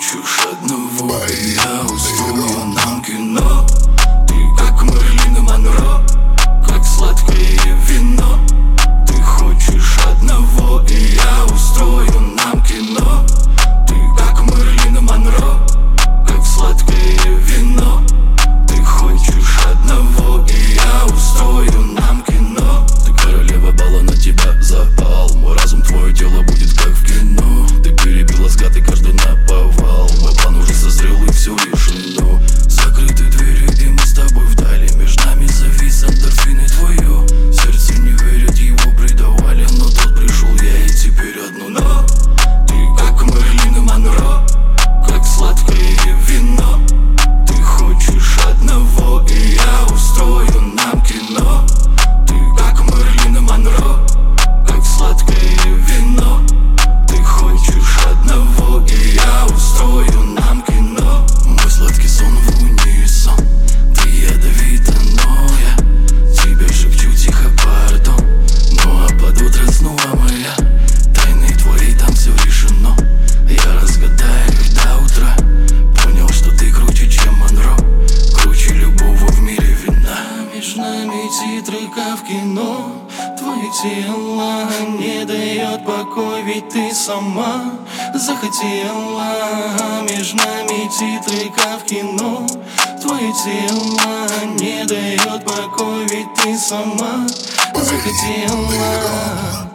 хочешь одного, и я устрою нам кино. Ты как Мерлин Монро, как сладкое вино. Ты хочешь одного, и я устрою нам кино. Ты как Мерлин Монро, как сладкое вино. Ты хочешь одного, и я устрою нам кино. Ты королева бала, на тебя запал. Мой разум, твое тело будет как в кино. Ты перебила скат и каждый наповал. Мой план уже созрел и все решено. Закрыты двери и мы с тобой вдали. Между нами завис эндорфин и твое сердце не верит, его предавали. Но тут пришел я и теперь одно но. Ты как Мерлин Монро, как сладкое вино. Ты хочешь одного, и я устрою нам кино. Ты как Мерлин Монро, как сладкое вино. Ты хочешь одного, и я устрою нам кино. Мой сладкий сон в унисон. Ты ядовита, но я тебе шепчу тихо пардон. Ну а под утро снова моя тайны твои, там все решено. Я разгадаю их до утра. Понял, что ты круче, чем Монро, круче любого в мире вина. Между нами титры, как в кино. Твое тело не дает покой, ведь ты сама захотела. Между нами титры, как в кино. Твое тело не дает покой, ведь ты сама захотела.